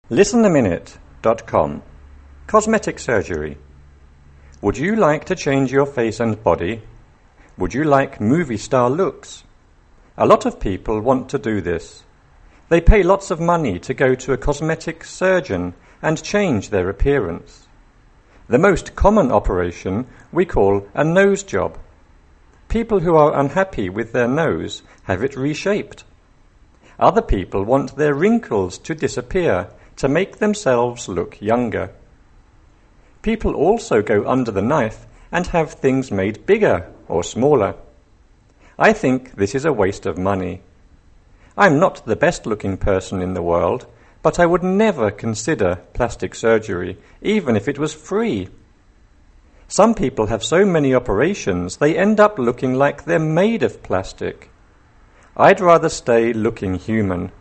ListenAminute.com. Cosmetic surgery. Would you like to change your face and body? Would you like movie star looks? A lot of people want to do this. They pay lots of money to go to a cosmetic surgeon and change their appearance. The most common operation we call a nose job. People who are unhappy with their nose have it reshaped. Other people want their wrinkles to disappear to make themselves look younger. People also go under the knife and have things made bigger or smaller. I think this is a waste of money. I'm not the best-looking person in the world, but I would never consider plastic surgery, even if it was free. Some people have so many operations they end up looking like they're made of plastic. I'd rather stay looking human.